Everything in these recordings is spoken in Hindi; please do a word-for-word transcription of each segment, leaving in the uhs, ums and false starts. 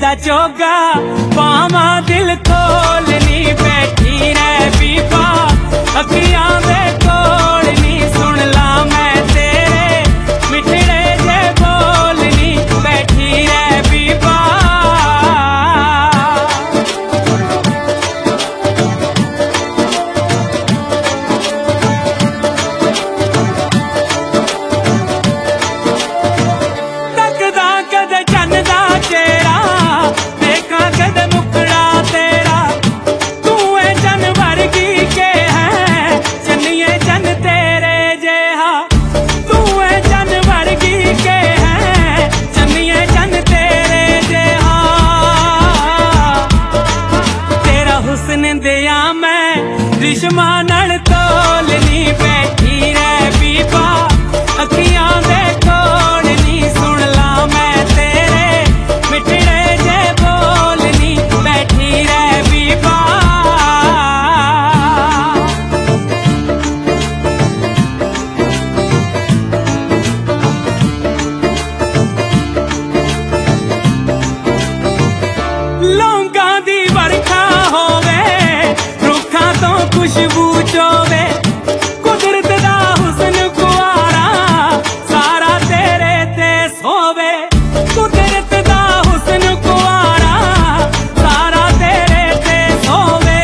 तेरा चोगा पावा दिल खोलनी बैठी रह बीबा अखियां दे कोलनी सुन ला मैं तेरे मिठड़े जे बोलनी बैठी रह बीबा तकदा कदे चन्दा चेहरा देखा कदे मुखड़ा तेरा तू है चन वर्गी के है चन्निए चन तेरे जेहा तू है चन वर्गी के है चन्निए चन तेरे जेहा तेरा हुस्न दिया मैं रिश्मा नल तोलनी बैठी रह बीबा अखियां दे कोलनी सुन ला मैं तेरे मिठड़े जे बोलनी बैठी रह बीबा लौंगा दी बरखा होवे रुखा तो खुशबू चोवे कुदरत दा हुस्न कुआरा सारा तेरे ते सोवे कुदरत दा हुस्न कुआरा सारा तेरे ते सोवे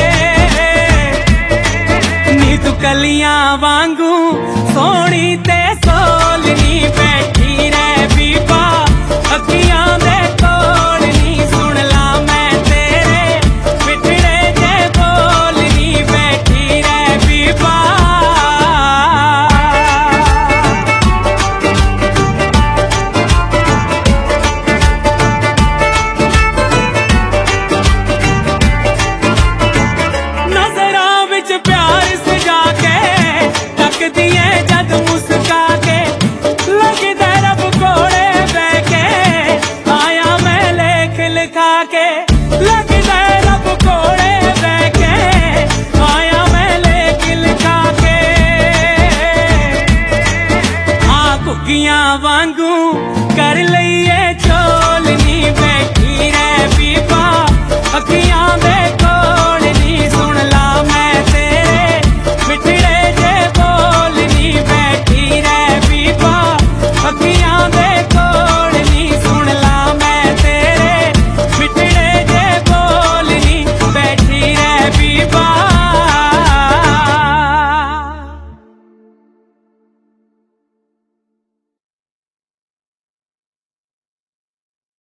नी तू कलियां वांगू सोनी ते सोलनी बैठी रह बीबा अखियां दे कोलनी सुन ला मैं तेरे मिठड़े जे बोलनी बैठी रह बीबा नजरां विच प्यार सजा के तकदी है जद मुस्का के लगदा रब कोले बह के आया मैं लेख लिखा के लगदा रब कोले बह के आया मैं लेख लिखा के हाँ घुग्गियां वांगू कर लईए चोलनी बैठी रह